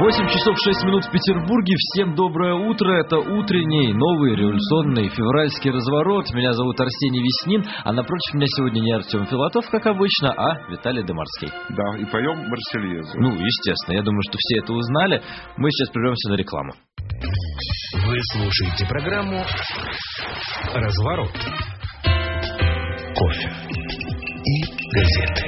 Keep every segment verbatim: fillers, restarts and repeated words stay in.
восемь часов шесть минут в Петербурге. Всем доброе утро. Это утренний, новый, революционный февральский разворот. Меня зовут Арсений Веснин, а напротив меня сегодня не Артем Филатов, как обычно, а Виталий Демарский. Да, и поем Марсельезу. Ну, естественно, я думаю, что все это узнали. Мы сейчас прервемся на рекламу. Вы слушаете программу «Разворот». Кофе и газеты.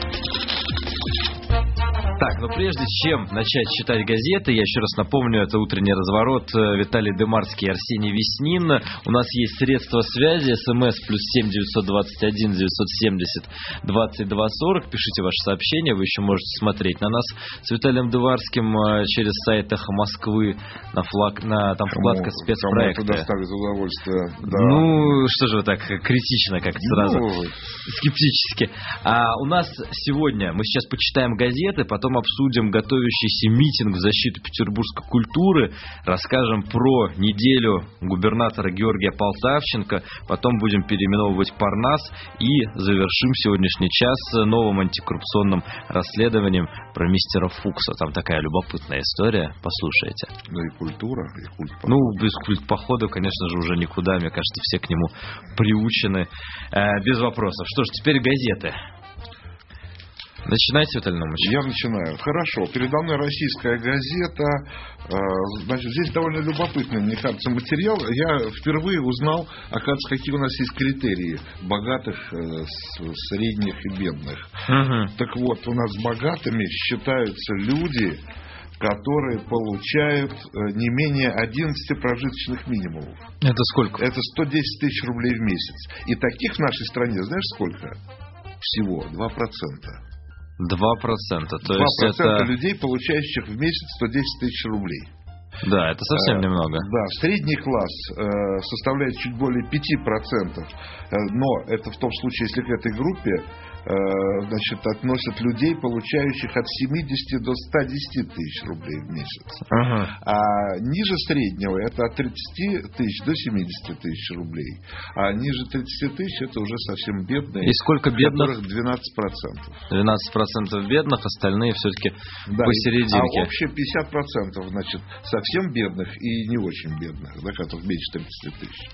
Так, но прежде чем начать читать газеты, я еще раз напомню, это утренний разворот. Виталий Демарский и Арсений Веснин. У нас есть средства связи. СМС плюс семь девятьсот двадцать один девятьсот семьдесят двадцать два сорок. Пишите ваши сообщения. Вы еще можете смотреть на нас с Виталием Демарским через сайт «Эхо Москвы» на, флаг, на там вкладка спецпроекты. Кому это доставит удовольствие. Да. Ну, что же вы так критично как-то сразу, ну... скептически. А у нас сегодня, мы сейчас почитаем газеты, потом обсудим готовящийся митинг в защиту петербургской культуры, расскажем про неделю губернатора Георгия Полтавченко, потом будем переименовывать Парнас и завершим сегодняшний час новым антикоррупционным расследованием про мистера Фукса. Там такая любопытная история, послушайте. Ну и культура, и культ похода. Ну, без культ-похода, конечно же, уже никуда, мне кажется, все к нему приучены, э, без вопросов. Что ж, теперь газеты. Начинайте, Виталий Наумович. Я начинаю. Хорошо. Передо мной российская газета. Значит, здесь довольно любопытный, мне кажется, материал. Я впервые узнал, оказывается, какие у нас есть критерии богатых, средних и бедных. Угу. Так вот, у нас богатыми считаются люди, которые получают не менее одиннадцать прожиточных минимумов. Это сколько? Это сто десять тысяч рублей в месяц. И таких в нашей стране, знаешь, сколько? Всего два процента. Два процента. То Два процента это... людей, получающих в месяц сто десять тысяч рублей. Да, это совсем э, немного. Да, средний класс э, составляет чуть более пять процентов. Э, но это в том случае, если к этой группе э, значит, относят людей, получающих от семидесяти до ста десяти тысяч рублей в месяц. Ага. А ниже среднего это от тридцати тысяч до семидесяти тысяч рублей. А ниже тридцати тысяч это уже совсем бедные. И сколько бедных? двенадцать процентов. двенадцать процентов бедных, остальные все-таки да, посерединке. А общее пятьдесят процентов, значит, совсем бедных и не очень бедных, да, которых меньше тридцати тысяч.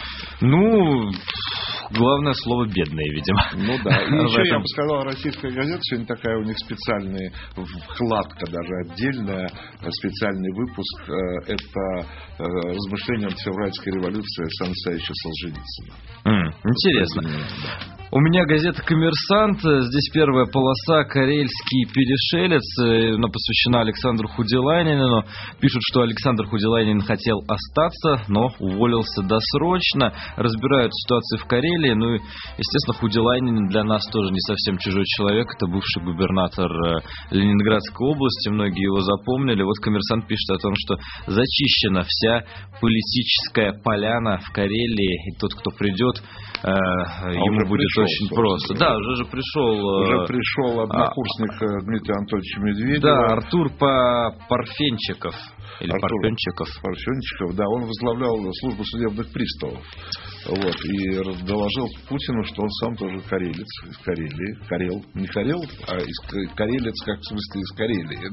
Ну, главное слово «бедные», видимо. Ну да. И еще этом... я бы сказал, российская газета сегодня такая, у них специальная вкладка, даже отдельная, специальный выпуск. Это размышления антифевральской революции Александра Алексеевича Солженицына. Mm, интересно. Да. У меня газета «Коммерсант». Здесь первая полоса «Карельский перешелец». Она посвящена Александру Худелайнину. Пишут, что Александр Худелайнин хотел остаться, но уволился досрочно. Разбирают ситуацию в Карелии. Ну и, естественно, Худелайнин для нас тоже не совсем чужой человек. Это бывший губернатор Ленинградской области. Многие его запомнили. Вот «Коммерсант» пишет о том, что зачищена вся политическая поляна в Карелии. И тот, кто придет, э, а ему будет пришел, очень просто. Да, уже же пришел... Уже пришел однокурсник а, Дмитрия Анатольевича Медведева. Да, Артур Парфенчиков. Или Артур Парфенчиков. Парфенчиков, да, он возглавлял службу судебных приставов. Вот, и доложил Путину, что он сам тоже карелец из Карелии. Карел. Не Карел, а из, карелец, как в смысле из Карелии.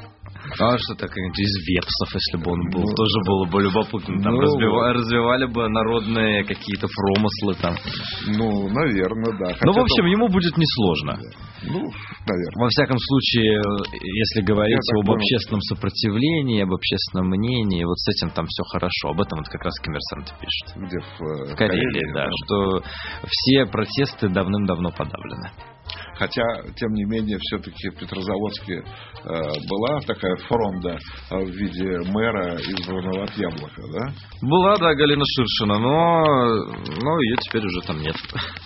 А что так, из вепсов, если бы он был, ну, тоже было бы любопытно. Там ну, развивали, развивали бы народные какие-то промыслы там. Ну, наверное, да. Хотя ну, в общем, там... ему будет несложно. Да. Ну, наверное. Во всяком случае, если говорить об понял. общественном сопротивлении, об общественном мнении, вот с этим там все хорошо. Об этом вот как раз «Коммерсант» пишет. Где в, в Карелии, Карелии, да, да, что все протесты давным-давно подавлены. Хотя, тем не менее, все-таки в Петрозаводске э, была такая фронда в виде мэра, избранного от Яблока, да? Была, да, Галина Ширшина, но, но ее теперь уже там нет.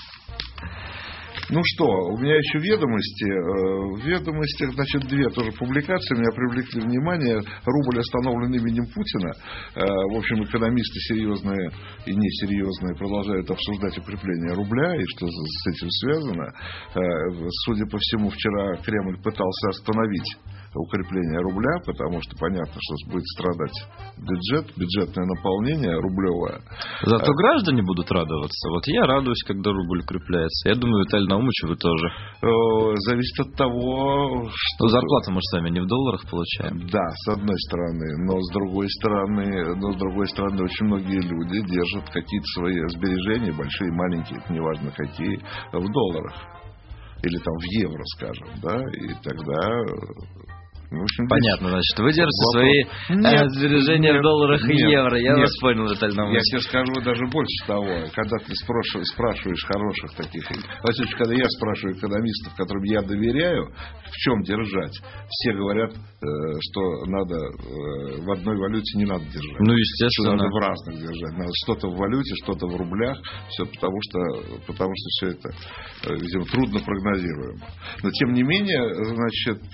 Ну что, у меня еще ведомости. В ведомостях, значит, две тоже публикации меня привлекли внимание. Рубль остановлен именем Путина. В общем, экономисты серьезные и несерьезные продолжают обсуждать укрепление рубля и что с этим связано. Судя по всему, вчера Кремль пытался остановить укрепления рубля, потому что понятно, что будет страдать бюджет, бюджетное наполнение рублевое. Зато граждане будут радоваться. Вот я радуюсь, когда рубль укрепляется. Я думаю, Виталий Наумович, вы тоже. Зависит от того, что... Ну, зарплату мы же сами не в долларах получаем. Да, с одной стороны. Но с другой стороны, но с другой стороны, очень многие люди держат какие-то свои сбережения, большие, маленькие, это неважно какие, в долларах. Или там в евро, скажем, да, и тогда... В общем, понятно, значит, вы держите свои нет, сбережения нет, в долларах нет, и евро. Я нет, вас понял, Виталий Наумович. Я тебе скажу даже больше того. Когда ты спрашиваешь, спрашиваешь хороших таких... Во-первых, когда я спрашиваю экономистов, которым я доверяю, в чем держать, все говорят, что надо в одной валюте не надо держать. Ну, естественно. Надо в разных держать. Надо что-то в валюте, что-то в рублях. Все потому что, потому что все это, видимо, трудно прогнозируемо. Но, тем не менее, значит...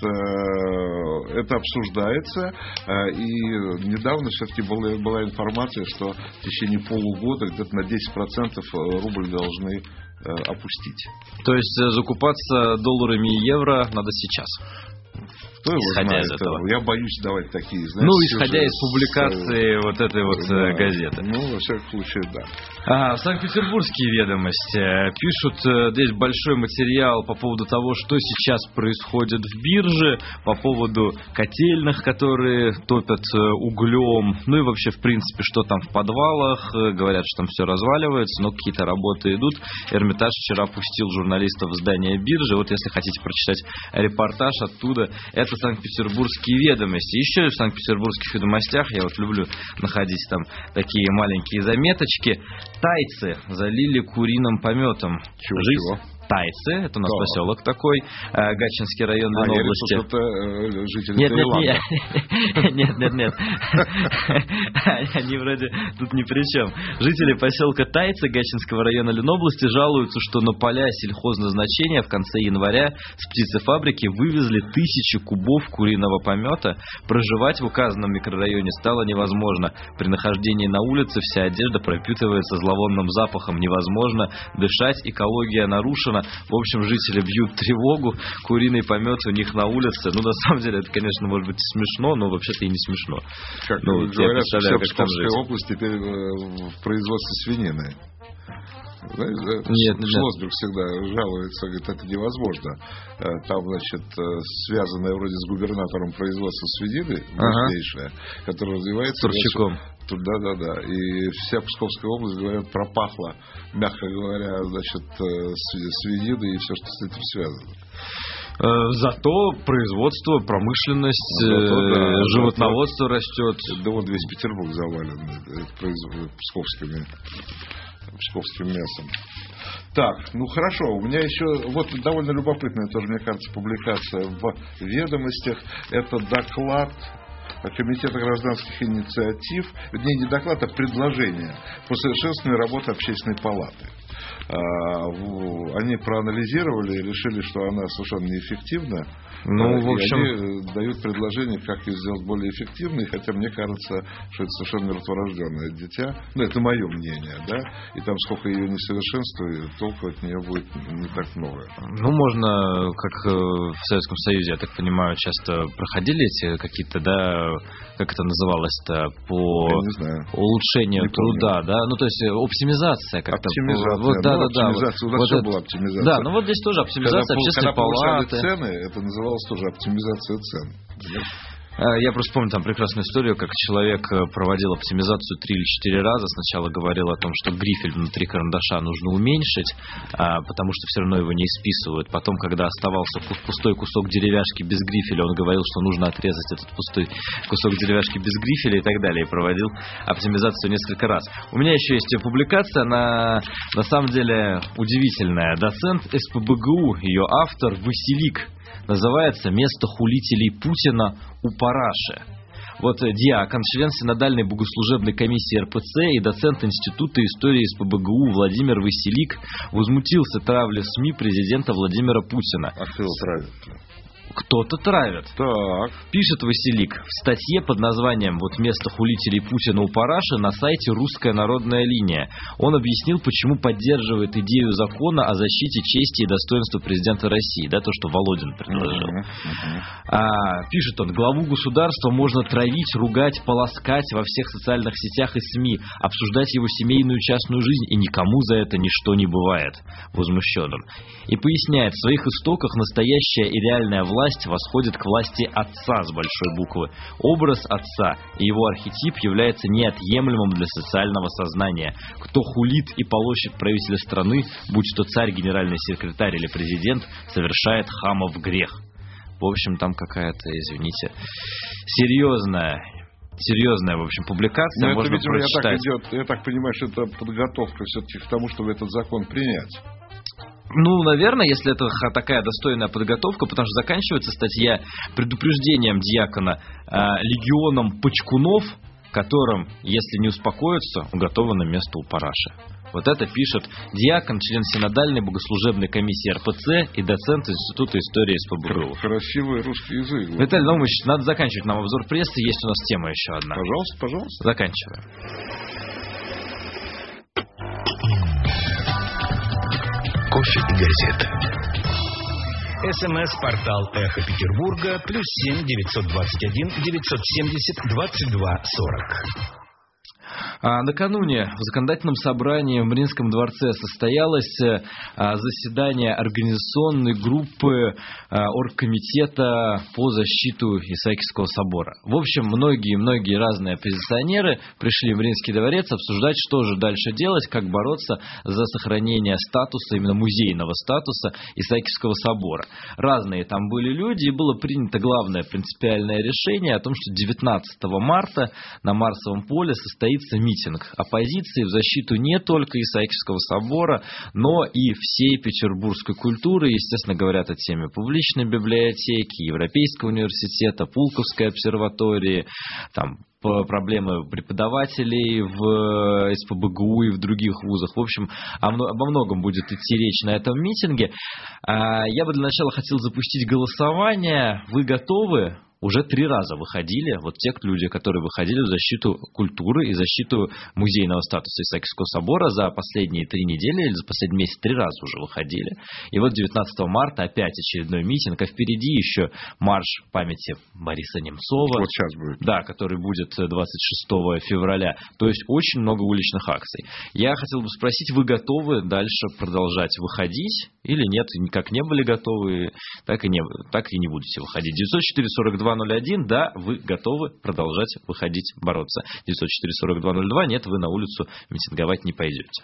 это обсуждается, и недавно все-таки была, была информация, что в течение полугода где-то на десять процентов рубль должны опустить. То есть закупаться долларами и евро надо сейчас? Кто его исходя знает, из этого. Я боюсь давать такие, знаете, ну, исходя из с... публикации вот этой вот да, газеты. Ну, во всяком случае, да. А, Санкт-Петербургские ведомости пишут здесь большой материал по поводу того, что сейчас происходит в бирже, по поводу котельных, которые топят углем, ну и вообще, в принципе, что там в подвалах. Говорят, что там все разваливается, но какие-то работы идут. Эрмитаж вчера пустил журналистов в здание биржи. Вот если хотите прочитать репортаж оттуда, это Санкт-Петербургские ведомости. Еще в Санкт-Петербургских ведомостях я вот люблю находить там такие маленькие заметочки. Тайцы залили куриным пометом. Чего-чего? Тайцы, это у нас да. поселок такой, Гатчинский район а, Ленобласти. Я решил, что это жители нет, Таиланда. Нет, нет, нет, нет. Они вроде тут ни при чем. Жители поселка Тайцы Гатчинского района Ленобласти жалуются, что на поля сельхозназначения в конце января с птицефабрики вывезли тысячи кубов куриного помета. Проживать в указанном микрорайоне стало невозможно. При нахождении на улице вся одежда пропитывается зловонным запахом. Невозможно дышать, экология нарушена. В общем, жители бьют тревогу, куриный помет у них на улице. Ну, на самом деле, это, конечно, может быть смешно, но вообще-то и не смешно. Как ну, говорят, вся Псковская область теперь в производстве свинины. Знаешь, да? Нет, Шлосберг всегда жалуется, говорит, это невозможно. Там, значит, связанное вроде с губернатором производство свинины, мощнейшее, ага. которое развивается... Турчаком. Да, да, да. И вся Псковская область, говорят, пропахла, мягко говоря, значит, свининой и все, что с этим связано. Зато производство, промышленность, Зато, да, животноводство да, растет. Да вот весь Петербург завален псковскими, псковским мясом. Так, ну хорошо, у меня еще вот довольно любопытная тоже, мне кажется, публикация в ведомостях. Это доклад Комитета гражданских инициатив, вернее, не доклад, а предложение по совершенствованию работы общественной палаты. Они проанализировали и решили, что она совершенно неэффективна. Ну, и в общем... они дают предложение, как ее сделать более эффективной, хотя мне кажется, что это совершенно мертворожденное дитя. Ну, это мое мнение, да? И там сколько ее несовершенствует, толку от нее будет не так много. Ну, можно, как в Советском Союзе, я так понимаю, часто проходили эти какие-то, да, как это называлось-то, по улучшению не труда, да? Ну, то есть оптимизация как-то. Оптимизация. Вот, да, ну, да, да. Оптимизация. У нас вот все это... была оптимизация. Да, ну вот здесь тоже оптимизация когда, общественной когда палаты. Когда цены, это называлось тоже оптимизация цен. Я просто помню там прекрасную историю, как человек проводил оптимизацию три или четыре раза. Сначала говорил о том, что грифель внутри карандаша нужно уменьшить, потому что все равно его не исписывают. Потом, когда оставался пустой кусок деревяшки без грифеля, он говорил, что нужно отрезать этот пустой кусок деревяшки без грифеля и так далее. И проводил оптимизацию несколько раз. У меня еще есть публикация, она на самом деле удивительная. Доцент эс пэ бэ гэ у, ее автор Василик. Называется «Место хулителей Путина у параши». Вот диакон, член синодальной богослужебной комиссии эр пэ цэ и доцент Института истории эс пэ бэ гэ у Владимир Василик возмутился травлей СМИ президента Владимира Путина. А кто его травит? кто-то травит. Так. Пишет Василик в статье под названием «Вот место хулителей Путина у параши» на сайте «Русская народная линия». Он объяснил, почему поддерживает идею закона о защите чести и достоинства президента России, да, то, что Володин предложил. Uh-huh, uh-huh. А, пишет он: главу государства можно травить, ругать, полоскать во всех социальных сетях и СМИ, обсуждать его семейную и частную жизнь, и никому за это ничто не бывает. Возмущен он. И поясняет, в своих истоках настоящая и реальная власть восходит к власти отца с большой буквы. Образ отца и его архетип является неотъемлемым для социального сознания. Кто хулит и полощет правителя страны, будь то царь, генеральный секретарь или президент, совершает хамов грех. В общем, там какая-то, извините, серьезная... Серьезная, в общем, публикация. Но можно это, видимо, прочитать. Я так, идет, я так понимаю, что это подготовка все-таки к тому, чтобы этот закон принять. Ну, наверное, если это такая достойная подготовка, потому что заканчивается статья предупреждением дьякона э, легионом почкунов, которым, если не успокоятся, уготовано место у параши. Вот это пишет диакон, член Синодальной богослужебной комиссии эр пэ цэ и доцент Института истории эс пэ бэ гэ у. Красивый русский язык. Виталий Наумович, надо заканчивать нам обзор прессы, есть у нас тема еще одна. Пожалуйста, пожалуйста. Заканчиваем. Кофе и газеты. СМС-портал «Эхо Петербурга» плюс семь девятьсот двадцать один девятьсот семьдесят двадцать два сорок. А накануне в законодательном собрании в Мариинском дворце состоялось а, заседание организационной группы а, оргкомитета по защиту Исаакиевского собора. В общем, многие-многие разные оппозиционеры пришли в Мариинский дворец обсуждать, что же дальше делать, как бороться за сохранение статуса, именно музейного статуса Исаакиевского собора. Разные там были люди, и было принято главное принципиальное решение о том, что девятнадцатого марта на Марсовом поле состоится митинг оппозиции в защиту не только Исаакиевского собора, но и всей петербургской культуры. Естественно, говорят о теме публичной библиотеки, Европейского университета, Пулковской обсерватории, там проблемы преподавателей в эс пэ бэ гэ у и в других вузах. В общем, обо многом будет идти речь на этом митинге. Я бы для начала хотел запустить голосование. Вы готовы? Уже три раза выходили, вот те люди, которые выходили в защиту культуры и защиту музейного статуса Исаакиевского собора за последние три недели или за последний месяц три раза уже выходили. И вот девятнадцатого марта опять очередной митинг, а впереди еще марш памяти Бориса Немцова. Вот сейчас будет. Да, который будет двадцать шестого февраля. То есть очень много уличных акций. Я хотел бы спросить, вы готовы дальше продолжать выходить или нет? Как не были готовы, так и не, так и не будете выходить. девятьсот четыре сорок два ноль один, да, вы готовы продолжать выходить, бороться. девятьсот четыре сорок два ноль два, нет, вы на улицу митинговать не пойдете.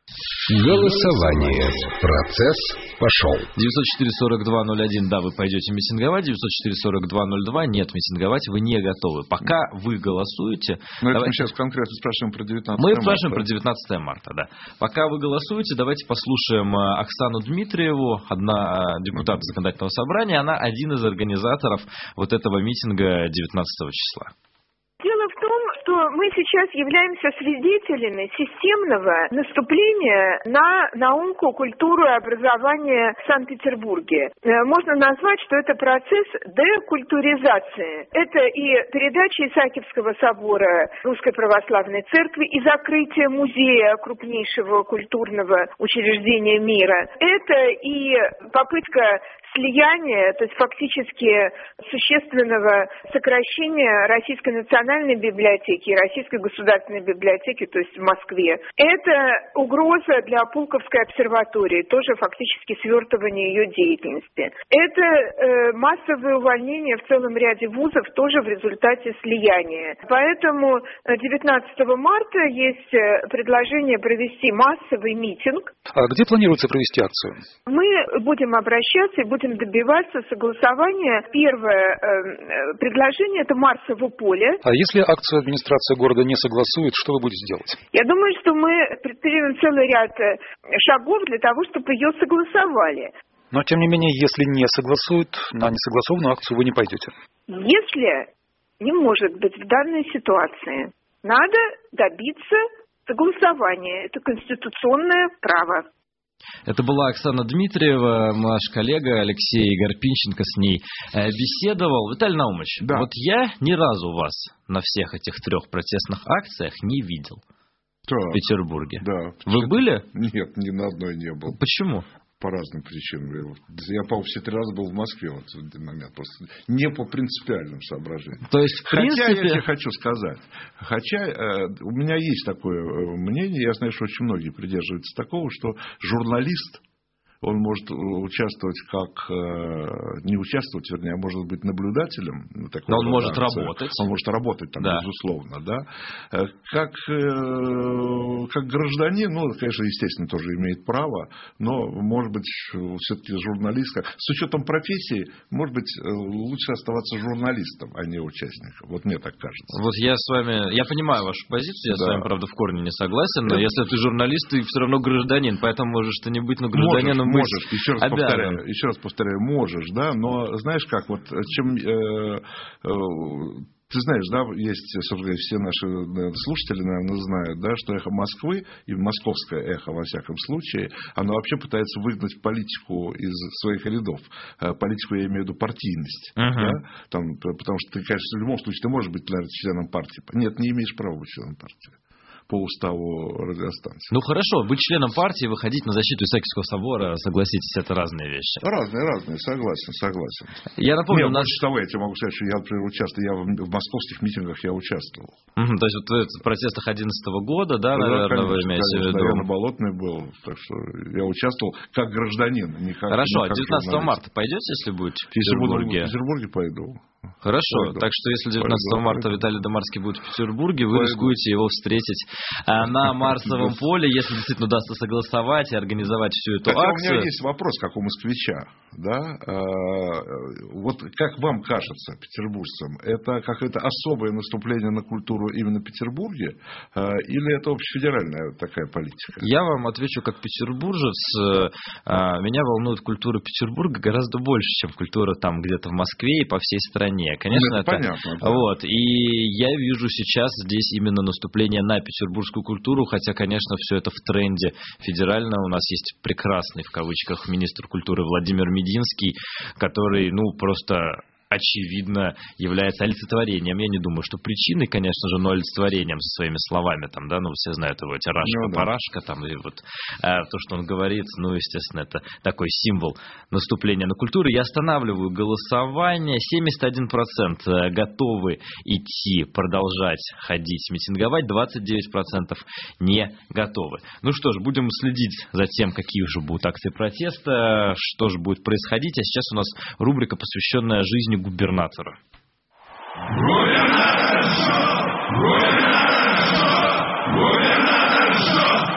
Голосование. Процесс пошел. девятьсот четыре сорок два ноль один, да, вы пойдете митинговать. девятьсот четыре сорок два ноль два, нет, митинговать вы не готовы. Пока вы голосуете... Но давайте... это мы сейчас конкретно спрашиваем про девятнадцатое марта. Мы марта. спрашиваем про девятнадцатое марта, да. Пока вы голосуете, давайте послушаем Оксану Дмитриеву, одна депутат законодательного собрания. Она один из организаторов вот этого митинга девятнадцатого числа. Дело в том, что мы сейчас являемся свидетелями системного наступления на науку, культуру и образование в Санкт-Петербурге. Можно назвать, что это процесс декультуризации. Это и передача Исаакиевского собора Русской Православной Церкви, и закрытие музея, крупнейшего культурного учреждения мира. Это и попытка слияния, то есть фактически существенного сокращения Российской национальной библиотеки и Российской государственной библиотеки, то есть в Москве. Это угроза для Пулковской обсерватории, тоже фактически свертывание ее деятельности. Это э, массовое увольнение в целом ряде вузов, тоже в результате слияния. Поэтому девятнадцатого марта есть предложение провести массовый митинг. А где планируется провести акцию? Мы будем обращаться и будем добиваться согласования. Первое э, предложение – это Марсово поле. А если акцию администрация города не согласует, что вы будете делать? Я думаю, что мы предпримем целый ряд шагов для того, чтобы ее согласовали. Но, тем не менее, если не согласуют, на несогласованную акцию вы не пойдете. Если не может быть в данной ситуации, надо добиться согласования. Это конституционное право. Это была Оксана Дмитриева, наш коллега Алексей Гарпинченко с ней беседовал. Виталий Наумович, да. вот я ни разу вас на всех этих трех протестных акциях не видел так. в Петербурге. Да. Вы были? Нет, ни на одной не был. Почему? По разным причинам. Я, по-моему, все три раза был в Москве вот в этот момент. Просто не по принципиальным соображениям. То есть, в принципе... Хотя, я тебе хочу сказать, хотя э, у меня есть такое мнение, я знаю, что очень многие придерживаются такого, что журналист, он может участвовать как... Не участвовать, вернее, а может быть наблюдателем. Но он может работать. Он может работать там, да. безусловно, да. Как, как гражданин, ну, конечно, естественно, тоже имеет право, но, может быть, все-таки журналист... С учетом профессии, может быть, лучше оставаться журналистом, а не участником. Вот мне так кажется. Вот я с вами... Я понимаю вашу позицию, я да. с вами, правда, в корне не согласен, но Это... если ты журналист, ты все равно гражданин, поэтому можешь ты не быть, но гражданином... Можешь, еще раз, повторяю, еще раз повторяю, можешь, да, но знаешь как, вот чем, э, э, ты знаешь, да, есть, собственно говоря, все наши наверное, слушатели, наверное, знают, да, что эхо Москвы, и московское эхо, во всяком случае, оно вообще пытается выгнать политику из своих рядов. Политику я имею в виду партийность, uh-huh. да, там, потому что ты, конечно, в любом случае, ты можешь быть, наверное, членом партии. Нет, не имеешь права быть членом партии по уставу радиостанции. Ну хорошо, быть членом партии, выходить на защиту Исаакиевского собора, согласитесь, это разные вещи. Разные, разные, согласен, согласен. Я напомню, Нет, нас... больше того, я тебе могу сказать, что я, например, участвовал, я в московских митингах я участвовал. Угу, то есть вот в протестах одиннадцатого года, да, да наверное, конечно, вы имеете в виду? Я на Болотной был, так что я участвовал как гражданин, не как Хорошо, не как а девятнадцатого журналист. марта пойдете, если будете в Если Петербурге? буду в Петербурге, пойду. Хорошо, пойду. Так что если девятнадцатого марта пойду. Виталий Домарский будет в Петербурге, вы пойду. рискуете его встретить а, на Марсовом поле, если действительно удастся согласовать и организовать всю эту Хотя акцию. у меня есть вопрос, как у москвича. Да? Вот как вам кажется, петербуржцам, это какое-то особое наступление на культуру именно в Петербурге, или это общефедеральная такая политика? Я вам отвечу как петербуржец. Меня волнует культура Петербурга гораздо больше, чем культура там где-то в Москве и по всей стране. Конечно, ну, это, это понятно. Да. Вот. И я вижу сейчас здесь именно наступление на петербургскую культуру, хотя, конечно, все это в тренде федерально. У нас есть прекрасный, в кавычках, министр культуры Владимир Мединский, который, ну, просто... очевидно, является олицетворением. Я не думаю, что причиной, конечно же, но олицетворением со своими словами. Там, да, ну, все знают его тирашка-парашка, там, и вот а, то, что он говорит, ну, естественно, это такой символ наступления на культуру. Я останавливаю голосование. семьдесят один процент готовы идти, продолжать ходить, митинговать, двадцать девять процентов не готовы. Ну что ж, будем следить за тем, какие уже будут акции протеста, что же будет происходить. А сейчас у нас рубрика, посвященная жизни губернатора. Губернатор что? Губернатор что? Губернатор что?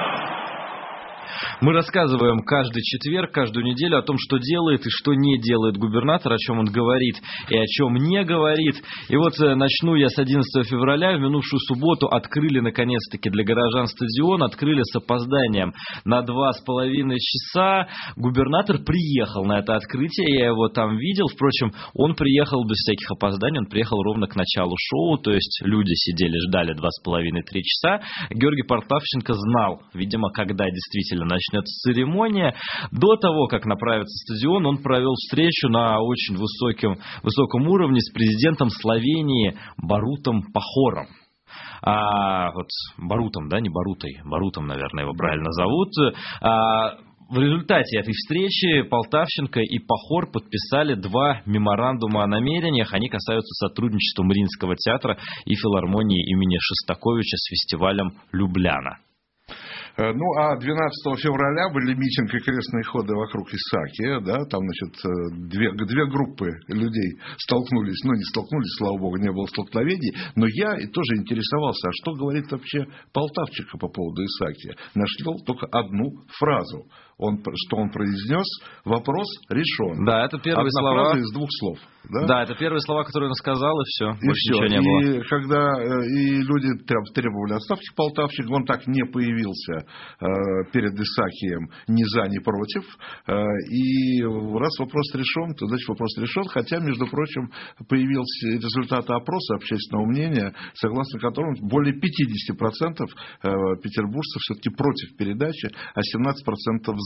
Мы рассказываем каждый четверг, каждую неделю о том, что делает и что не делает губернатор, о чем он говорит и о чем не говорит. И вот начну я с одиннадцатого февраля. В минувшую субботу открыли наконец-таки для горожан стадион, открыли с опозданием на два с половиной часа. Губернатор приехал на это открытие, я его там видел. Впрочем, он приехал без всяких опозданий, он приехал ровно к началу шоу, то есть люди сидели, ждали два с половиной-три часа. Георгий Полтавченко знал, видимо, когда действительно начнется церемония. До того, как направиться в стадион, он провел встречу на очень высоком, высоком уровне с президентом Словении Барутом Пахором. А, вот Барутом, да, не Барутой, Барутом, наверное, его правильно зовут. А, в результате этой встречи Полтавченко и Пахор подписали два меморандума о намерениях. Они касаются сотрудничества Мариинского театра и филармонии имени Шостаковича с фестивалем «Любляна». Ну, а двенадцатого февраля были митинг и крестные ходы вокруг Исаакия, да, там, значит, две, две группы людей столкнулись, ну, не столкнулись, слава богу, не было столкновений, но я тоже интересовался, а что говорит вообще Полтавченко по поводу Исаакия. Нашел только одну фразу, он, что он произнес, вопрос решен. Да, это первые Одна слова. фраза из двух слов. Да? Да, это первые слова, которые он сказал, и все, и больше все. ничего не и было. Когда и люди требовали отставки Полтавченко, он так не появился э, перед Исаакием ни за, ни против. Э, и раз вопрос решен, то значит вопрос решен. Хотя, между прочим, появился результаты опроса общественного мнения, согласно которому более пятьдесят процентов э, петербуржцев все-таки против передачи, а семнадцать процентов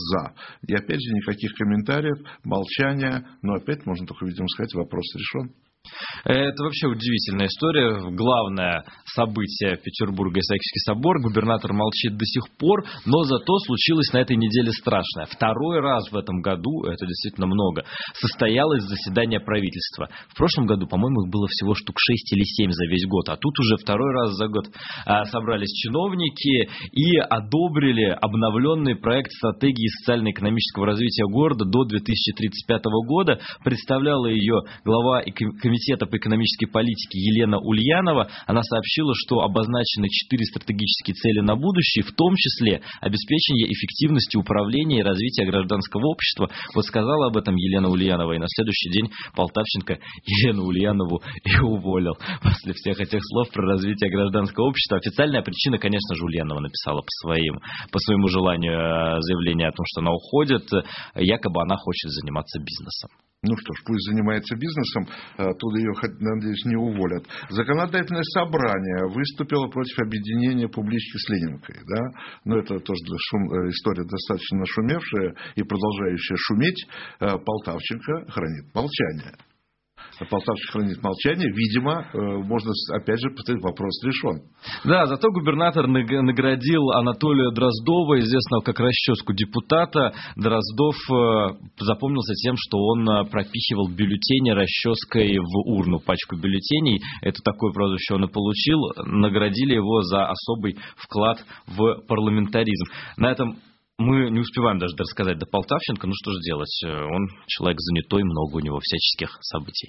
за. И опять же никаких комментариев, молчания, но опять можно только, видимо, сказать, вопрос решен. Это вообще удивительная история. Главное событие Петербурга — Исаакиевский собор. Губернатор молчит до сих пор, но зато случилось на этой неделе страшное. Второй раз в этом году, это действительно много, состоялось заседание правительства. В прошлом году, по-моему, их было всего штук шесть или семь за весь год, а тут уже второй раз за год собрались чиновники и одобрили обновленный проект стратегии социально-экономического развития города до две тысячи тридцать пятого года. Представляла ее глава Комитета по экономической политике Елена Ульянова. Она сообщила, что обозначены четыре стратегические цели на будущее, в том числе обеспечение эффективности управления и развития гражданского общества. Вот сказала об этом Елена Ульянова, и на следующий день Полтавченко Елену Ульянову и уволил. После всех этих слов про развитие гражданского общества. Официальная причина, конечно же, Ульянова написала по, своим, по своему желанию заявление о том, что она уходит. Якобы она хочет заниматься бизнесом. Ну что ж, пусть занимается бизнесом, оттуда ее, надеюсь, не уволят. Законодательное собрание выступило против объединения публички с Ленинкой. Да? Но это тоже шум, история достаточно нашумевшая и продолжающая шуметь. Полтавченко хранит молчание. Полтавченко хранит молчание. Видимо, можно, опять же, повторить, вопрос решен. Да, зато губернатор наградил Анатолия Дроздова, известного как расческу депутата. Дроздов запомнился тем, что он пропихивал бюллетени расческой в урну, пачку бюллетеней. Это такое прозвище он и получил. Наградили его за особый вклад в парламентаризм. На этом мы не успеваем даже рассказать до Полтавченко. Ну что же делать? Он человек занятой, много у него всяческих событий.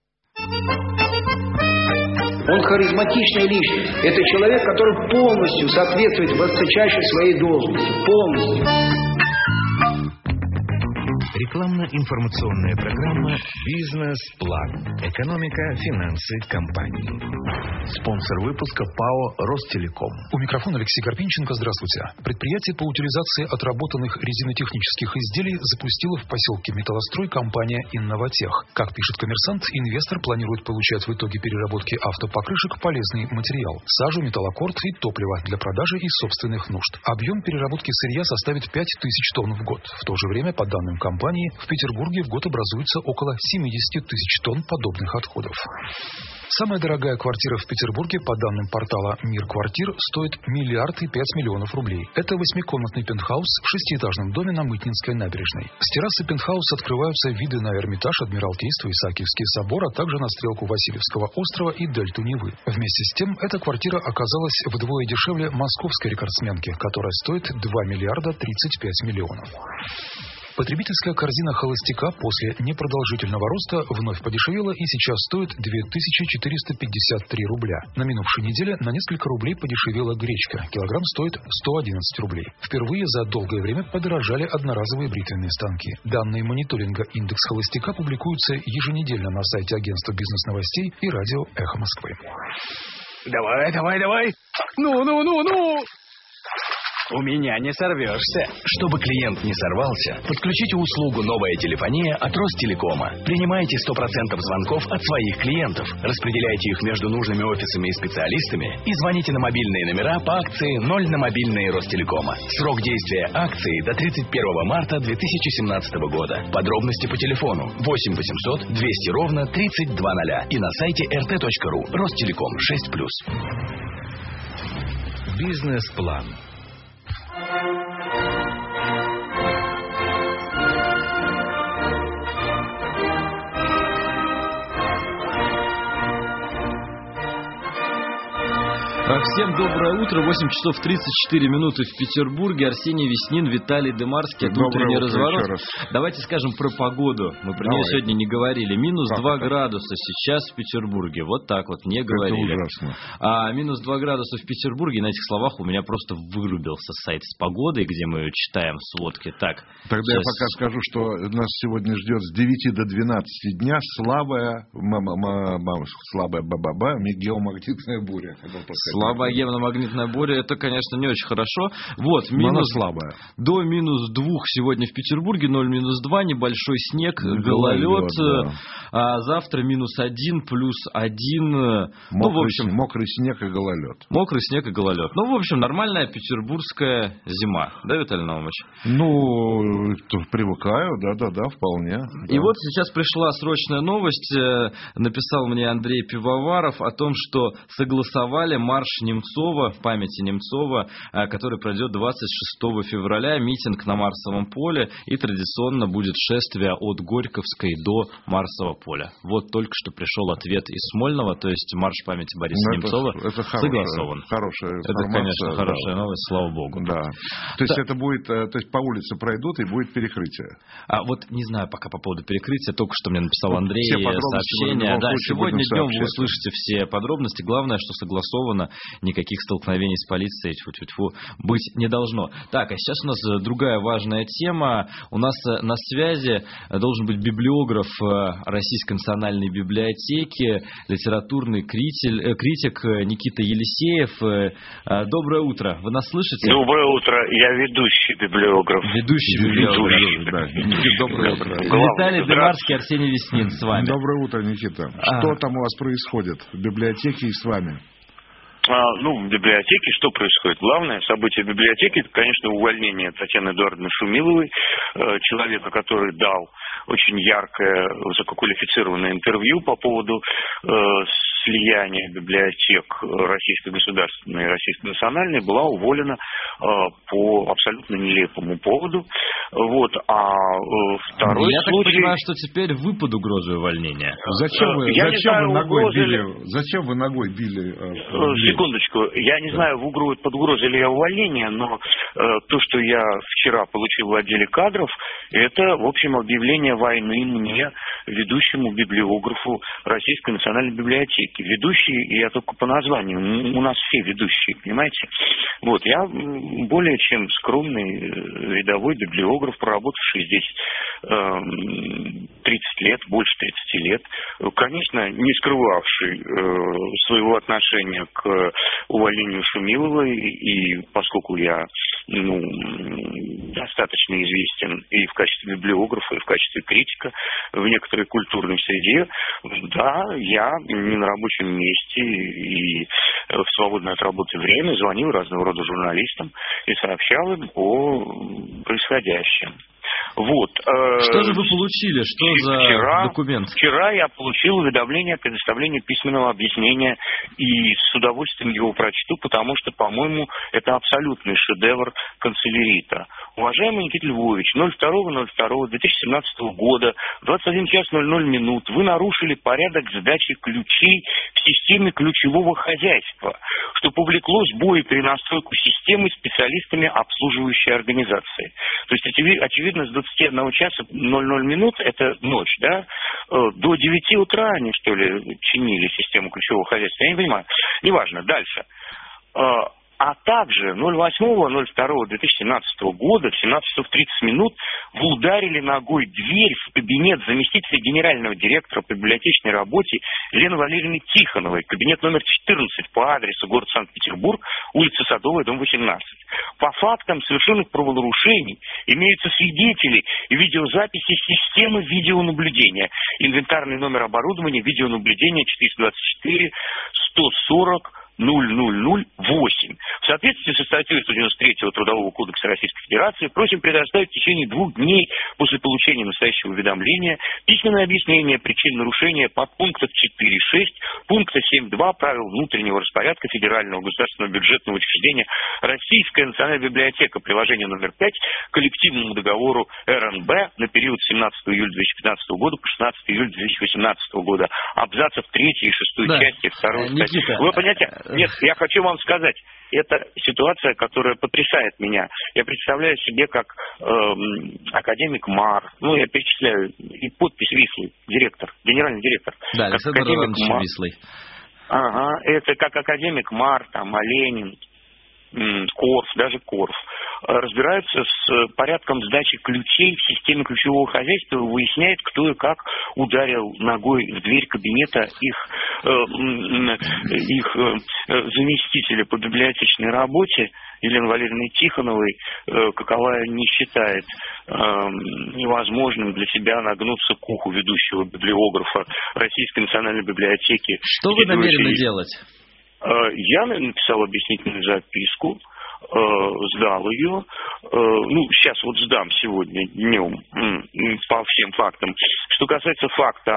Он харизматичная личность. Это человек, который полностью соответствует высочайшей своей должности. Полностью. Рекламно-информационная программа «Бизнес-план». Экономика, финансы, компании. Спонсор выпуска ПАО «Ростелеком». У микрофона Алексей Карпинченко. Здравствуйте. Предприятие по утилизации отработанных резинотехнических изделий запустила в поселке Металлострой компания «Инноватех». Как пишет «Коммерсант», инвестор планирует получать в итоге переработки автопокрышек полезный материал – сажу, металлокорд и топливо для продажи и собственных нужд. Объем переработки сырья составит пять тысяч тонн в год. В то же время, по данным компании, в Петербурге в год образуется около семьдесят тысяч тонн подобных отходов. Самая дорогая квартира в Петербурге, по данным портала «Мир квартир», стоит миллиард и пять миллионов рублей. Это восьмикомнатный пентхаус в шестиэтажном доме на Мытнинской набережной. С террасы пентхауса открываются виды на Эрмитаж, Адмиралтейство, Исаакиевский собор, а также на стрелку Васильевского острова и дельту Невы. Вместе с тем, эта квартира оказалась вдвое дешевле московской рекордсменки, которая стоит два миллиарда тридцать пять миллионов. Потребительская корзина холостяка после непродолжительного роста вновь подешевела и сейчас стоит две тысячи четыреста пятьдесят три рубля. На минувшей неделе на несколько рублей подешевела гречка. Килограмм стоит сто одиннадцать рублей. Впервые за долгое время подорожали одноразовые бритвенные станки. Данные мониторинга «Индекс холостяка» публикуются еженедельно на сайте агентства бизнес-новостей и радио «Эхо Москвы». Давай, давай, давай! Ну, ну, ну, ну! У меня не сорвешься. Чтобы клиент не сорвался, подключите услугу «Новая телефония» от Ростелекома. Принимайте сто процентов звонков от своих клиентов, распределяйте их между нужными офисами и специалистами и звоните на мобильные номера по акции «Ноль на мобильные Ростелекома». Срок действия акции до тридцать первого марта две тысячи семнадцатого года. Подробности по телефону восемь восемьсот двести ровно тридцать два ноль и на сайте эр тэ точка ру. Ростелеком шесть плюс. Бизнес-план. Всем доброе утро. восемь часов тридцать четыре минуты в Петербурге. Арсений Веснин, Виталий Дымарский. Это утренний разворот. Давайте скажем про погоду. Мы про Давай. нее сегодня не говорили. Минус два градуса сейчас в Петербурге. Вот так вот не говорили. Это ужасно. А минус два градуса в Петербурге. На этих словах у меня просто вырубился сайт с погодой, где мы читаем сводки. Так. Тогда сейчас... я пока скажу, что нас сегодня ждет с девяти до двенадцати дня слабая, слабая ба-ба-ба, геомагнитная буря. Слабая гемно-магнитная буря, это, конечно, не очень хорошо. Вот, минус слабая. До минус двух сегодня в Петербурге, ноль минус два, небольшой снег, гололед. гололед да. А завтра минус один, плюс один. Мокрый, ну, в общем, мокрый снег и гололед. Мокрый снег и гололед. Ну, в общем, нормальная петербургская зима. Да, Виталий Наумович? Ну, привыкаю, да-да-да, вполне. И да. вот сейчас пришла срочная новость. Написал мне Андрей Пивоваров о том, что согласовали марш Немцова, в памяти Немцова, который пройдет двадцать шестого февраля, митинг на Марсовом поле, и традиционно будет шествие от Горьковской до Марсового поля. Вот только что пришел ответ из Смольного, то есть марш памяти Бориса ну, Немцова это, это согласован. Хорошая информация. Это, конечно, да. хорошая новость, слава богу. Да. То есть да. это будет, то есть по улице пройдут и будет перекрытие. А вот не знаю пока по поводу перекрытия, только что мне написал вот Андрей сообщение. Да, сегодня днем вы услышите все подробности. Главное, что согласовано, никаких столкновений с полицией тьфу-тьфу-тьфу, быть не должно. Так, а сейчас у нас другая важная тема. У нас на связи должен быть библиограф Российской национальной библиотеки, литературный критик, критик Никита Елисеев. Доброе утро. Вы нас слышите? Доброе утро. Я ведущий библиограф. Ведущий библиограф. Да. Никита, доброе утро. Виталий Демарский, Арсений Веснин с вами. Доброе утро, Никита. А. Что там у вас происходит в библиотеке и с вами? А, ну, в библиотеке что происходит? Главное событие библиотеки, это, конечно, увольнение Татьяны Эдуардовны Шумиловой, человека, который дал очень яркое, высококвалифицированное интервью по поводу э, слияния библиотек Российской государственной и Российской национальной, была уволена э, по абсолютно нелепому поводу. Вот. А э, второй Я случай... так понимаю, что теперь вы под угрозой увольнения. Зачем вы, я зачем знаю, вы ногой угрозы били? ли... Зачем вы ногой били? Э, Секундочку. Я не да. знаю, в угрозу, под угрозой ли я увольнения, но э, то, что я вчера получил в отделе кадров, это, в общем, объявление войны мне, ведущему библиографу Российской национальной библиотеки. Ведущий, я только по названию, у нас все ведущие, понимаете? Вот, я более чем скромный рядовой библиограф, проработавший здесь э, тридцать лет, больше тридцати лет, конечно, не скрывавший э, своего отношения к увольнению Шумиловой, и поскольку я ну, достаточно известен и в качестве библиографа, и в качестве критика в некоторой культурной среде, да, я не на рабочем месте и в свободное от работы время звонил разного рода журналистам и сообщал им о происходящем. Вот. Что же вы получили? Что за вчера, документ? Вчера я получил уведомление о предоставлении письменного объяснения и с удовольствием его прочту, потому что, по-моему, это абсолютный шедевр канцелярита. Уважаемый Никита Львович, ноль второго ноль второго две тысячи семнадцатого года, двадцать один час ноль ноль минут, вы нарушили порядок сдачи ключей в системе ключевого хозяйства, что повлекло сбои при настройку системы специалистами обслуживающей организации. То есть, очевидно, с двадцати одного часа ноль ноль минут, это ночь, да, до девяти утра они, что ли, чинили систему ключевого хозяйства, я не понимаю. Неважно, дальше. А также ноль восьмого ноль второго две тысячи семнадцатого года в семнадцать часов тридцать минут вы ударили ногой дверь в кабинет заместителя генерального директора по библиотечной работе Елены Валерьевны Тихоновой, кабинет номер четырнадцать по адресу город Санкт-Петербург, улица Садовая, дом восемнадцать. По фактам совершенных правонарушений имеются свидетели и видеозаписи системы видеонаблюдения. Инвентарный номер оборудования видеонаблюдения четыреста двадцать четыре сто сорок ноль ноль ноль восемь. В соответствии со статьей сто девяносто третьего Трудового кодекса Российской Федерации просим предоставить в течение двух дней после получения настоящего уведомления письменное объяснение причин нарушения подпунктов четыре шесть, пункта семь два правил внутреннего распорядка Федерального государственного бюджетного учреждения Российская национальная библиотека, приложение номер пять к коллективному договору эр эн бэ на период семнадцатого июля две тысячи пятнадцатого года по шестнадцатого июля две тысячи восемнадцатого года. Абзацев третьей и шестой да. части второй статьи. Вы понимаете? Нет, я хочу вам сказать, это ситуация, которая потрясает меня. Я представляю себе, как э, академик Мар, ну, я перечисляю, и подпись Вислый, директор, генеральный директор. Да, Александр Иванович Мар... Вислый. Ага, это как академик Мар, там, Оленин, Корф, даже Корф, разбираются с порядком сдачи ключей в системе ключевого хозяйства, выясняет, кто и как ударил ногой в дверь кабинета их, их заместителя по библиотечной работе, Елены Валерьевны Тихоновой, каковая не считает невозможным для себя нагнуться к уху ведущего библиографа Российской национальной библиотеки. Что вы намерены делать? Я написал объяснительную записку, сдал ее, ну, сейчас вот сдам сегодня днем по всем фактам. Что касается факта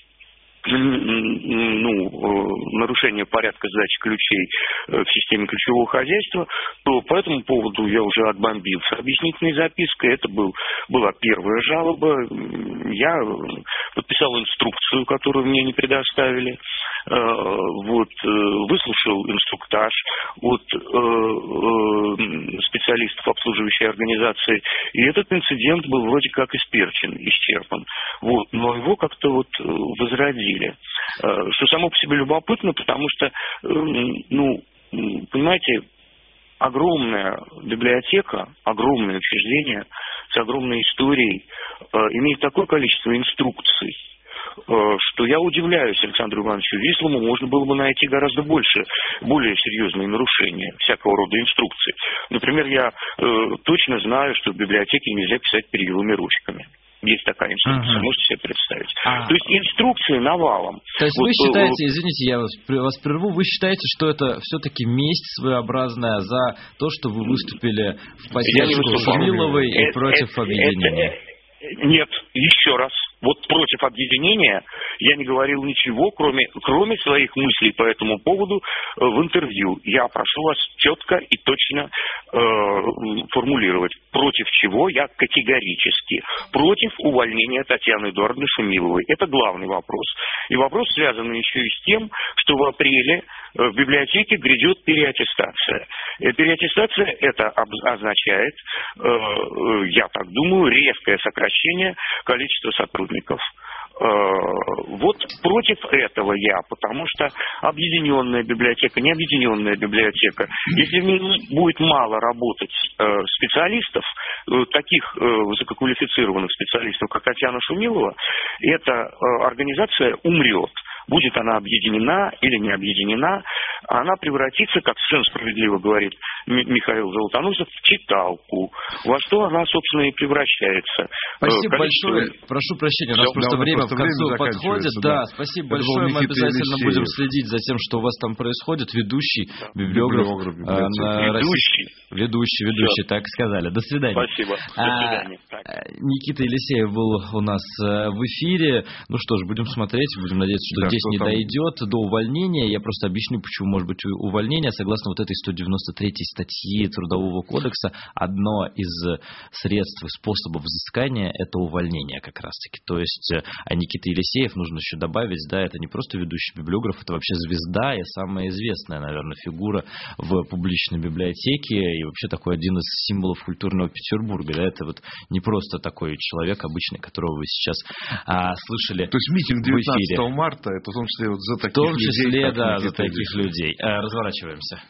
ну, нарушение порядка сдачи ключей в системе ключевого хозяйства, то по этому поводу я уже отбомбился объяснительной запиской. Это был, была первая жалоба. Я подписал инструкцию, которую мне не предоставили. Вот, выслушал инструктаж от специалистов обслуживающей организации. И этот инцидент был вроде как исперчен, исчерпан. Вот, но его как-то вот возродили. Что само по себе любопытно, потому что, ну, понимаете, огромная библиотека, огромное учреждение с огромной историей имеет такое количество инструкций, что я удивляюсь Александру Ивановичу Вислому, можно было бы найти гораздо больше, более серьезные нарушения всякого рода инструкций. Например, я э, точно знаю, что в библиотеке нельзя писать перьевыми ручками. Есть такая инструкция, uh-huh. можете себе представить. Uh-huh. То есть инструкции навалом. То есть вот, вы считаете, извините, я вас, вас прерву, вы считаете, что это все-таки месть своеобразная за то, что вы выступили в поддержку Шумиловой и это, против это, объединения? Это, это, нет, еще раз. Вот против объединения я не говорил ничего, кроме, кроме своих мыслей по этому поводу э, в интервью. Я прошу вас четко и точно э, формулировать, против чего я категорически. Против увольнения Татьяны Эдуардовны Шумиловой. Это главный вопрос. И вопрос связан еще и с тем, что в апреле в библиотеке грядет переаттестация. Переаттестация это означает, э, я так думаю, резкое сокращение количества сотрудников. Вот против этого я, потому что объединенная библиотека, не объединенная библиотека, если в ней будет мало работать специалистов, таких высококвалифицированных специалистов, как Татьяна Шумилова, эта организация умрет. Будет она объединена или не объединена, она превратится, как совершенно справедливо говорит Михаил Золотоносов, в читалку, во что она, собственно, и превращается. Спасибо Количество... большое. Прошу прощения, у нас просто время просто к концу подходит. Да, да, спасибо Это большое. Мы обязательно Елисеев. будем следить за тем, что у вас там происходит. Ведущий, библиограф. библиограф а, ведущий. Ведущий, ведущий, да. Так сказали. До свидания. Спасибо. До свидания. А, Никита Елисеев был у нас в эфире. Ну что ж, будем смотреть, будем надеяться, что да, здесь что не там... дойдет до увольнения. Я просто объясню, почему может быть увольнение. Согласно вот этой сто девяносто третьей статьи Трудового кодекса, одно из средств и способов взыскания – это увольнение как раз-таки. То есть, а Никита Елисеев, нужно еще добавить, да, это не просто ведущий библиограф, это вообще звезда и самая известная, наверное, фигура в публичной библиотеке и вообще такой один из символов культурного Петербурга. Да, это вот не просто такой человек обычный, которого вы сейчас а, слышали. То есть митинг девятнадцатого марта, это в том числе вот за таких людей. В том числе, людей, да, за таких людей. А, разворачиваемся.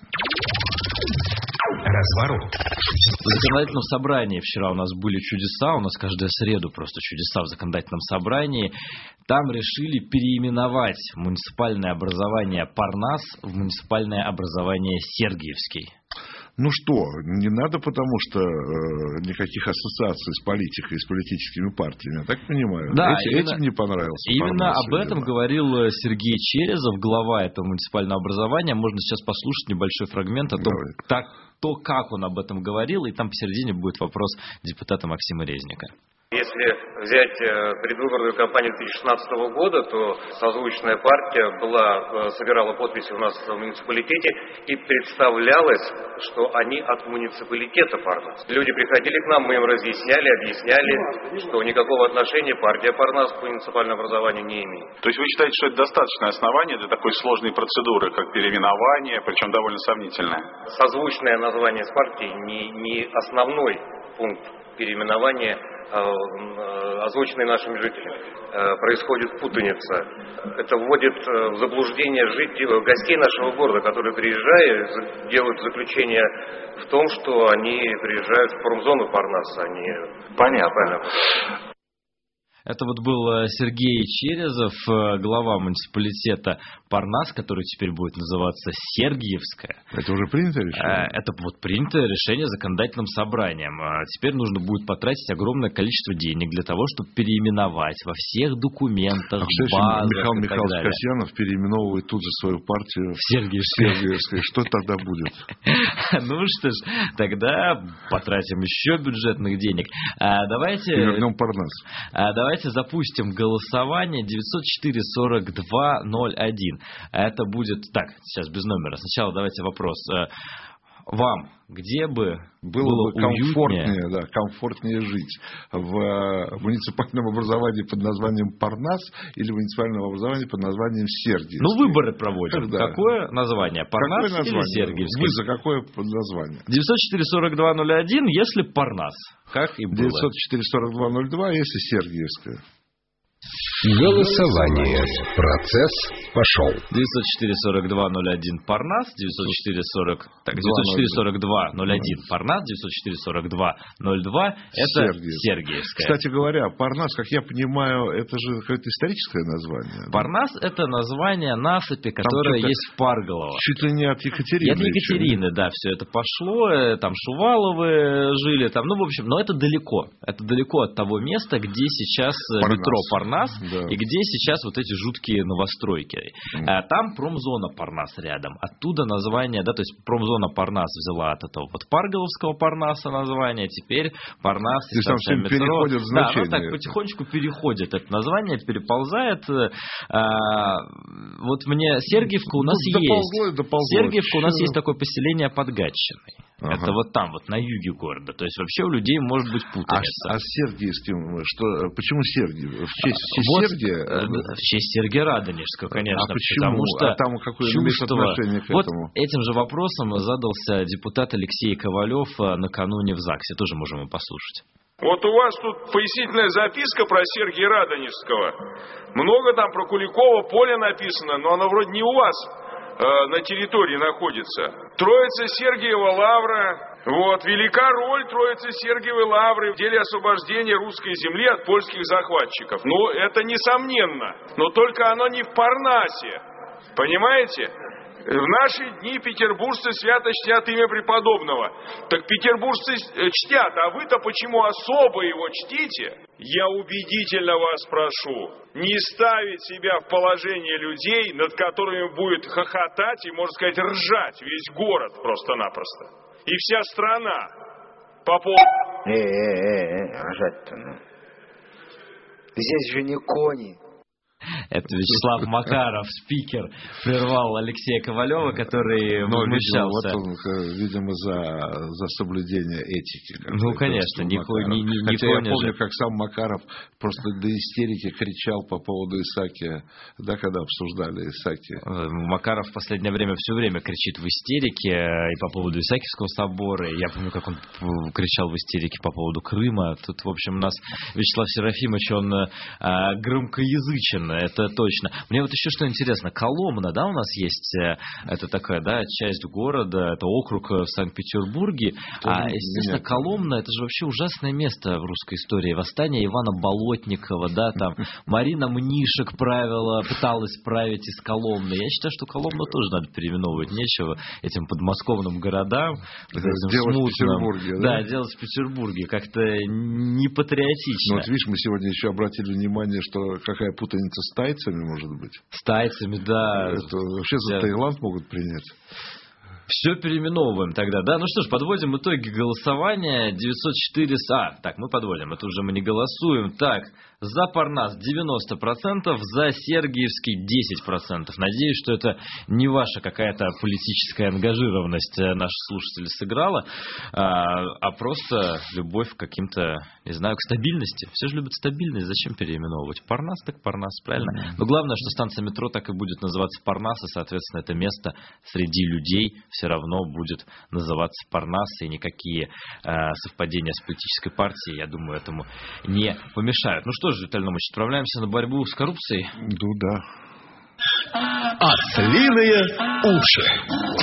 Разворот. В законодательном собрании вчера у нас были чудеса, у нас каждую среду просто чудеса в законодательном собрании. Там решили переименовать муниципальное образование Парнас в муниципальное образование Сергиевский. Ну что, не надо, потому что э, никаких ассоциаций с политикой и с политическими партиями, я так понимаю. Да, Эти, именно, этим не понравился. Именно об этом говорил Сергей Черезов, глава этого муниципального образования. Можно сейчас послушать небольшой фрагмент о том, так, то, как он об этом говорил, и там посередине будет вопрос депутата Максима Резника. Если взять предвыборную кампанию две тысячи шестнадцатого года, то созвучная партия была, собирала подписи у нас в муниципалитете и представлялось, что они от муниципалитета Парнас. Люди приходили к нам, мы им разъясняли, объясняли, что никакого отношения партия Парнас к муниципальному образованию не имеет. То есть вы считаете, что это достаточное основание для такой сложной процедуры, как переименование, причем довольно сомнительное? Созвучное название с партией не, не основной пункт переименования озвученные нашими жителями, происходит путаница. Это вводит в заблуждение жителей, гостей нашего города, которые, приезжая, делают заключение в том, что они приезжают в промзону Парнаса. Они... Понятно. Это вот был Сергей Черезов, глава муниципалитета Парнас, который теперь будет называться Сергиевская. Это уже принято решение? Это вот принято решение законодательным собранием. Теперь нужно будет потратить огромное количество денег для того, чтобы переименовать во всех документах, а базах Михаил и Михайлович так далее. Касьянов переименовывает тут же свою партию в Сергиевская. Сергиевская. Что тогда будет? Ну что ж, тогда потратим еще бюджетных денег. Давайте... И вернем Парнас. Давайте запустим голосование девятьсот четыре сорок два ноль один. Это будет... Так, сейчас без номера. Сначала давайте вопрос. Вам где бы было, было бы комфортнее, уютнее? да, комфортнее жить? В муниципальном образовании под названием Парнас или в муниципальном образовании под названием Сергиевский? Ну, выборы проводим. Когда? Какое название? Парнас какое название? или Сергиевский? Вы за какое название? девятьсот четыре сорок два ноль один, если Парнас. Как и было. девятьсот четыре сорок два ноль два, если Сергиевская. Голосование. Процесс пошел. девятьсот четыре сорок два ноль один Парнас, девятьсот четыре сорок... Так, девятьсот четыре сорок два ноль один Парнас, девятьсот четыре сорок два ноль два это Сергиевская. Кстати говоря, Парнас, как я понимаю, это же какое-то историческое название. Парнас это название насыпи, которая есть в Парголово. Чуть ли не от Екатерины. И от Екатерины, еще. Да, все это пошло, там Шуваловы жили, там, ну, в общем, но это далеко. Это далеко от того места, где сейчас Парнас. Метро Парнас. Да. И где сейчас вот эти жуткие новостройки. Mm. Там промзона Парнас рядом. Оттуда название, да, то есть промзона Парнас взяла от этого вот Парголовского Парнаса название, теперь Парнас и станция метро. Переходит да, оно так потихонечку переходит. Это название переползает. А, вот мне Сергиевка у нас ну, есть. Доползло, доползло. Сергиевка у нас есть такое поселение под Гатчиной. Ага. Это вот там, вот на юге города. То есть вообще у людей может быть путаница. А, а с Сергиевским, что, почему Сергиев? В честь, в честь вот, Сергия? В честь Сергия Радонежского, конечно. А почему? Потому что а там какое чувство... отношение к вот этому? Этим же вопросом задался депутат Алексей Ковалев накануне в ЗАГСе. Тоже можем его послушать. Вот у вас тут пояснительная записка про Сергия Радонежского. Много там про Куликова поле написано, но оно вроде не у вас на территории находится. Троица Сергиева Лавра. Вот, велика роль Троицы Сергиевой Лавры в деле освобождения русской земли от польских захватчиков. Ну, это несомненно. Но только оно не в Парнасе. Понимаете? В наши дни петербуржцы свято чтят имя преподобного. Так петербуржцы чтят, а вы-то почему особо его чтите? Я убедительно вас прошу, не ставить себя в положение людей, над которыми будет хохотать и, можно сказать, ржать весь город просто-напросто. И вся страна по поводу... Э-э-э, ржать-то, ну. Здесь же не кони. Это Вячеслав Макаров, спикер, прервал Алексея Ковалева, который Но, возмущался. Видимо, вот он, видимо, за, за соблюдение этики. Ну, конечно, не, не, не, Хотя не я помню, же. как сам Макаров просто до истерики кричал по поводу Исаакия, да, когда обсуждали Исаакия. Макаров в последнее время все время кричит в истерике и по поводу Исаакиевского собора. Я помню, как он кричал в истерике по поводу Крыма. Тут, в общем, у нас Вячеслав Серафимович, он а, громкоязычен. Это точно. Мне вот еще что интересно. Коломна, да, у нас есть, это такая, да, часть города, это округ в Санкт-Петербурге. А, естественно, Коломна, это же вообще ужасное место в русской истории. Восстание Ивана Болотникова, да, там Марина Мнишек правила, пыталась править из Коломны. Я считаю, что Коломну тоже надо переименовывать. Нечего этим подмосковным городам, да, делать в Петербурге, да? Да, делать в Петербурге. Как-то не патриотично. Ну, вот видишь, мы сегодня еще обратили внимание, что какая путаница с тайцами, может быть. С тайцами, да. Это вообще за Я... Таиланд могут принять. Все переименовываем тогда, да? Ну что ж, подводим итоги голосования. девятьсот четыре... А, так, мы подводим, это уже мы не голосуем. Так, за Парнас девяносто процентов, за Сергиевский десять процентов. Надеюсь, что это не ваша какая-то политическая ангажированность наши слушатели сыграла, а, а просто любовь к каким-то, не знаю, к стабильности. Все же любят стабильность, зачем переименовывать? Парнас так Парнас, правильно? Mm-hmm. Но главное, что станция метро так и будет называться Парнас, и, соответственно, это место среди людей, все равно будет называться Парнас, и никакие э, совпадения с политической партией, я думаю, этому не помешают. Ну что же, Виталий Наумович, отправляемся на борьбу с коррупцией? Ну да. Ослиные уши.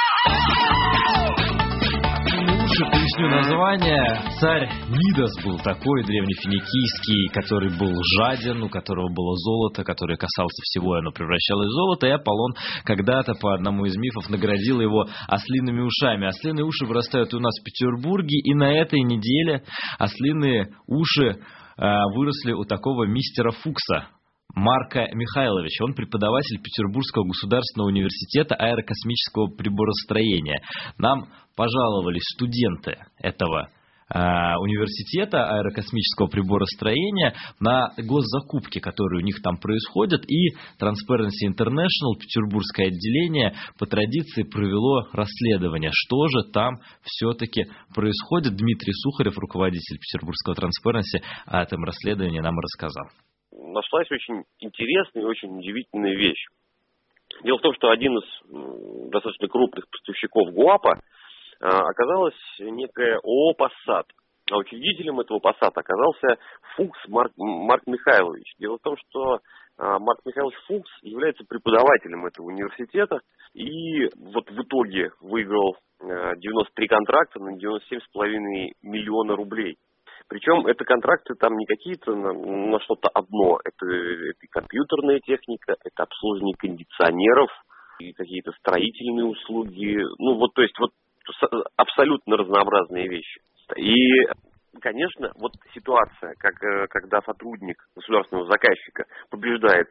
Поясню название. Царь Мидас был такой, древнефиникийский, который был жаден, у которого было золото, который касался всего, и оно превращалось в золото, и Аполлон когда-то по одному из мифов наградил его ослиными ушами. Ослиные уши вырастают у нас в Петербурге, и на этой неделе ослиные уши э, выросли у такого мистера Фукса, Марка Михайловича. Он преподаватель Петербургского государственного университета аэрокосмического приборостроения. Нам пожаловались студенты этого э, университета аэрокосмического приборостроения на госзакупки, которые у них там происходят, и Transparency International, петербургское отделение, по традиции провело расследование, что же там все-таки происходит. Дмитрий Сухарев, руководитель петербургского Transparency, о этом расследовании нам рассказал. Нашлась очень интересная и очень удивительная вещь. Дело в том, что один из достаточно крупных поставщиков ГУАПа оказалась некая ООО «Пассат». А учредителем этого «Пассата» оказался Фукс Марк, Марк Михайлович. Дело в том, что Марк Михайлович Фукс является преподавателем этого университета и вот в итоге выиграл девяносто три контракта на девяносто семь с половиной миллиона рублей. Причем это контракты там не какие-то на, на что-то одно. Это, это компьютерная техника, это обслуживание кондиционеров, и какие-то строительные услуги. Ну вот, то есть вот абсолютно разнообразные вещи. И, конечно, вот ситуация, как, когда сотрудник государственного заказчика побеждает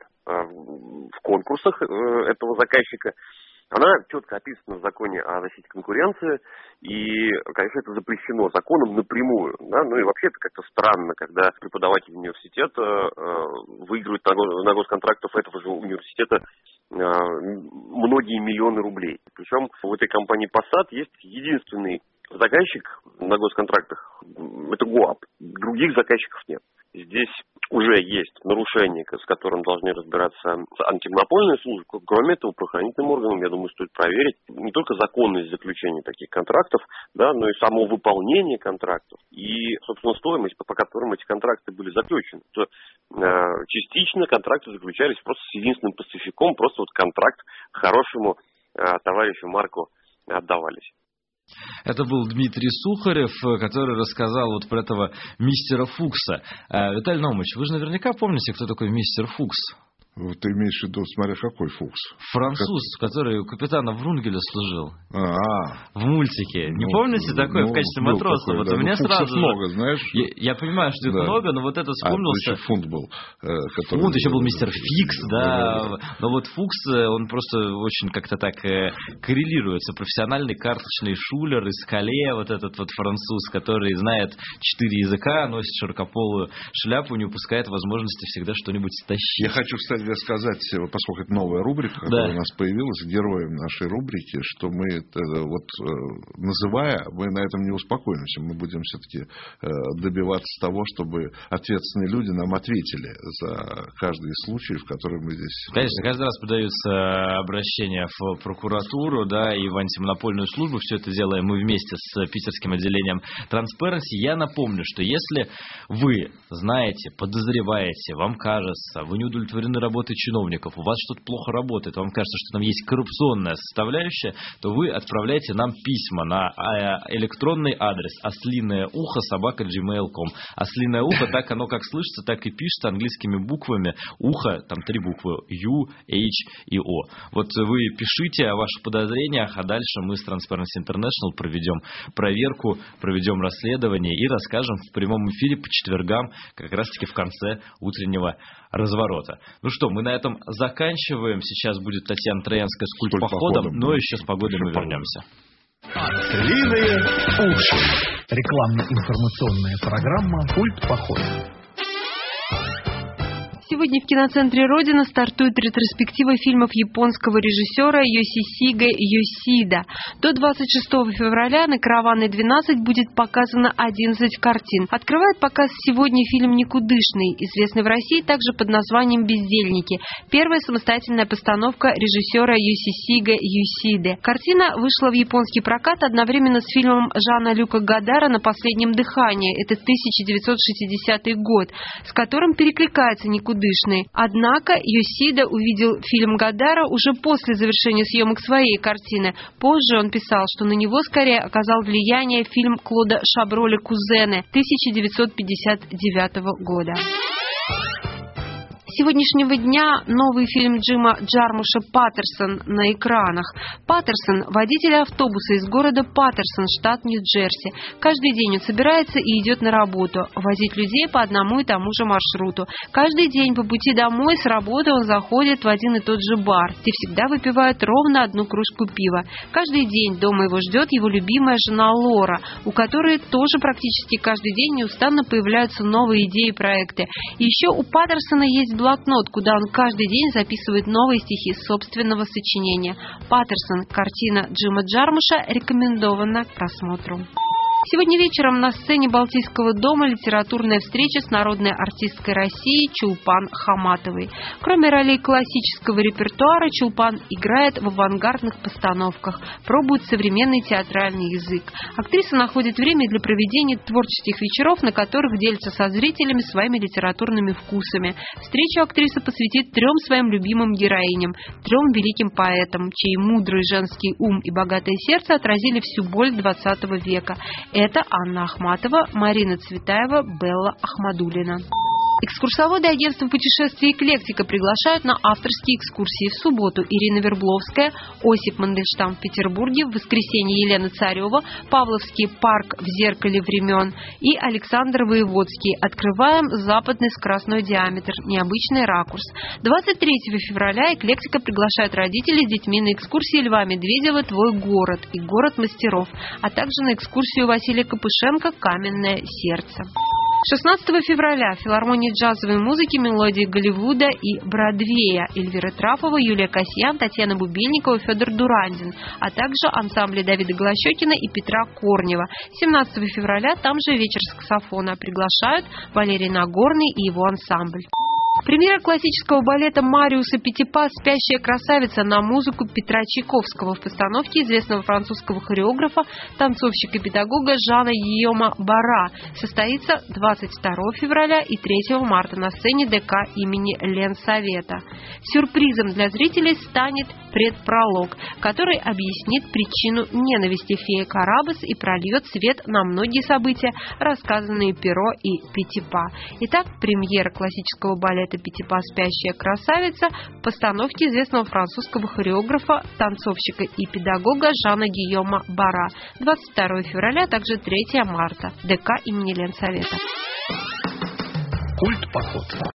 в конкурсах этого заказчика, она четко описана в законе о защите конкуренции, и, конечно, это запрещено законом напрямую. Да? Ну и вообще это как-то странно, когда преподаватель университета э, выигрывает на, на госконтрактов этого же университета э, многие миллионы рублей. Причем в этой компании «Пассат» есть единственный заказчик на госконтрактах, это ГУАП. Других заказчиков нет. Здесь уже есть нарушение, с которым должны разбираться антимонопольные службы. Кроме этого, правоохранительным органам, я думаю, стоит проверить не только законность заключения таких контрактов, да, но и само выполнение контрактов и, собственно, стоимость, по, по которым эти контракты были заключены. То, э, частично контракты заключались просто с единственным поставщиком, просто вот контракт хорошему э, товарищу Марку отдавались. Это был Дмитрий Сухарев, который рассказал вот про этого мистера Фукса. Виталий Наумович, вы же наверняка помните, кто такой мистер Фукс? Ты имеешь в виду, смотря какой Фукс? Француз, как... который у капитана Врунгеля служил. А-а-а. В мультике. Не ну, помните такое ну, в качестве матроса? Такой, вот да. у меня ну, сразу много, знаешь? Я, я понимаю, что да. их много, но вот это вспомнился. А, еще Фунт был. Э, который... Фунт, еще был мистер Фикс, да. да, да. Но вот Фукс, он просто очень как-то так э, коррелируется. Профессиональный карточный шулер из Кале, вот этот вот француз, который знает четыре языка, носит широкополую шляпу, не упускает возможности всегда что-нибудь стащить. Я хочу, кстати, сказать, поскольку это новая рубрика, которая да. у нас появилась, героем нашей рубрики, что мы это, вот называя, мы на этом не успокоимся. Мы будем все-таки добиваться того, чтобы ответственные люди нам ответили за каждый из случаев, которые мы здесь... Конечно, каждый раз подаются обращения в прокуратуру, да, и в антимонопольную службу. Все это делаем мы вместе с питерским отделением Transparency. Я напомню, что если вы знаете, подозреваете, вам кажется, вы не удовлетворены работой чиновников, у вас что-то плохо работает, вам кажется, что там есть коррупционная составляющая, то вы отправляйте нам письма на электронный адрес ослиное ухо собака джи мейл точка ком. Ослиное ухо, так оно как слышится, так и пишется английскими буквами. Ухо, там три буквы: U, H и O. Вот вы пишите о ваших подозрениях, а дальше мы с Transparency International проведем проверку, проведем расследование и расскажем в прямом эфире по четвергам, как раз-таки в конце утреннего разворота. Ну что, мы на этом заканчиваем. Сейчас будет Татьяна Троянская с культпоходом, но еще с погодой мы вернемся. Ослиные уши. Рекламно-информационная программа «Культ похода». Сегодня в киноцентре «Родина» стартует ретроспектива фильмов японского режиссера Йосисиге Йосида. До двадцать шестого февраля на Караванной двенадцать будет показано одиннадцать картин. Открывает показ сегодня фильм «Никудышный», известный в России также под названием «Бездельники». Первая самостоятельная постановка режиссера Йосисиге Йосиды. Картина вышла в японский прокат одновременно с фильмом Жана-Люка Годара «На последнем дыхании». Это тысяча девятьсот шестидесятый год, с которым перекликается «Никудышный». Однако Йосида увидел фильм Годара уже после завершения съемок своей картины. Позже он писал, что на него скорее оказал влияние фильм Клода Шаброля «Кузены» тысяча девятьсот пятьдесят девятого года. С сегодняшнего дня новый фильм Джима Джармуша «Паттерсон» на экранах. Паттерсон – водитель автобуса из города Паттерсон, штат Нью-Джерси. Каждый день он собирается и идет на работу, возить людей по одному и тому же маршруту. Каждый день по пути домой с работы он заходит в один и тот же бар, где всегда выпивают ровно одну кружку пива. Каждый день дома его ждет его любимая жена Лора, у которой тоже практически каждый день неустанно появляются новые идеи и проекты. И еще у Паттерсона есть блокнот, куда он каждый день записывает новые стихи собственного сочинения. «Паттерсон» – картина Джима Джармуша, рекомендована к просмотру. Сегодня вечером на сцене Балтийского дома литературная встреча с народной артисткой России Чулпан Хаматовой. Кроме ролей классического репертуара, Чулпан играет в авангардных постановках, пробует современный театральный язык. Актриса находит время для проведения творческих вечеров, на которых делится со зрителями своими литературными вкусами. Встречу актриса посвятит трем своим любимым героиням, трем великим поэтам, чей мудрый женский ум и богатое сердце отразили всю боль двадцатого века. Это Анна Ахматова, Марина Цветаева, Белла Ахмадуллина. Экскурсоводы агентства путешествий «Эклектика» приглашают на авторские экскурсии в субботу Ирина Вербловская, Осип Мандельштам в Петербурге, в воскресенье Елена Царева, Павловский парк в зеркале времен и Александр Воеводский. Открываем западный скоростной диаметр, необычный ракурс. двадцать третьего февраля «Эклектика» приглашает родителей с детьми на экскурсии Льва Медведева «Твой город» и «Город мастеров», а также на экскурсию Василия Капышенко «Каменное сердце». шестнадцатого февраля филармония джазовой музыки «Мелодии Голливуда» и Бродвея Эльвира Трафова, Юлия Касьян, Татьяна Бубельникова, Федор Дурандин, а также ансамбли Давида Голощекина и Петра Корнева. семнадцатого февраля там же вечер саксофона. Приглашают Валерий Нагорный и его ансамбль. Премьера классического балета Мариуса Петипа «Спящая красавица» на музыку Петра Чайковского в постановке известного французского хореографа, танцовщика и педагога Жана Гийома Бара состоится двадцать второго февраля и третьего марта на сцене ДК имени Ленсовета. Сюрпризом для зрителей станет предпролог, который объяснит причину ненависти феи Карабас и прольет свет на многие события, рассказанные Перо и Петипа. Итак, премьера классического балета Петипа «Спящая красавица» в постановке известного французского хореографа, танцовщика и педагога Жана Гийома Бара двадцать второго февраля, а также третьего марта, ДК имени Ленсовета. Культ поход.